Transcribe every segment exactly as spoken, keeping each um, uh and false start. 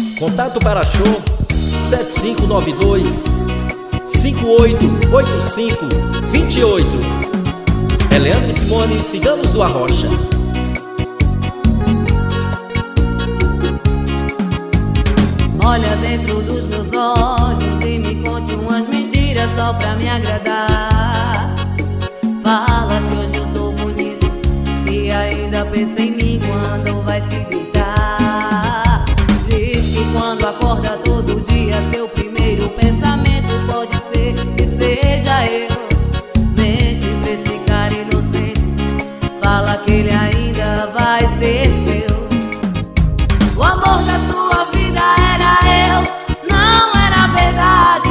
Contato para show sete cinco nove dois, cinco oito oito cinco, dois oito. É Leandro e Simone, Ciganos do Arrocha. Olha dentro dos meus olhos e me conte umas mentiras só pra me agradar. Fala que hoje eu tô bonito e ainda pensa em mim quando vai se deitar. Diz que quando acorda todo dia seu primeiro pensamento pode ser que seja eu. Mente pra esse cara inocente, fala que ele ainda vai ser seu. O amor da sua vida era eu, não era verdade.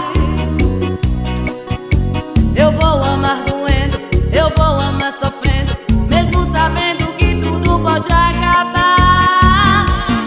Eu vou amar doendo, eu vou amar sofrendo, mesmo sabendo que tudo pode acabar.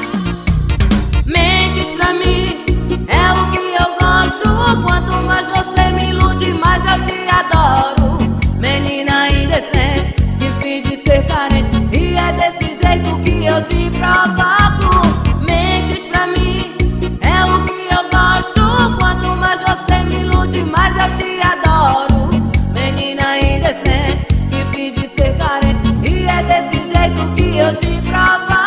Mentes pra mim é o que eu gosto. Quanto mais você me ilude, mais eu te adoro. Menina indecente que finge ser carente, e é desse jeito que eu te provoco. Mentes pra mim é o que eu gosto. Quanto mais você me ilude, mais eu te adoro. Menina indecente que finge ser carente, e é desse jeito que eu te provoco.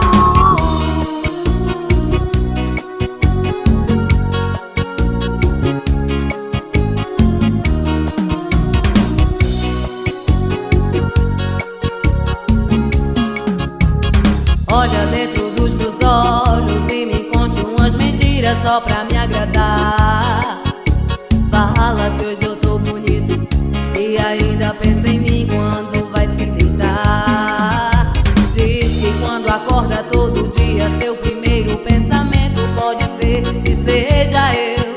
Olha dentro dos meus olhos e me conte umas mentiras só pra me agradar. Fala que hoje eu tô bonito e ainda pensa em mim quando vai se deitar. Diz que quando acorda todo dia seu primeiro pensamento pode ser que seja eu.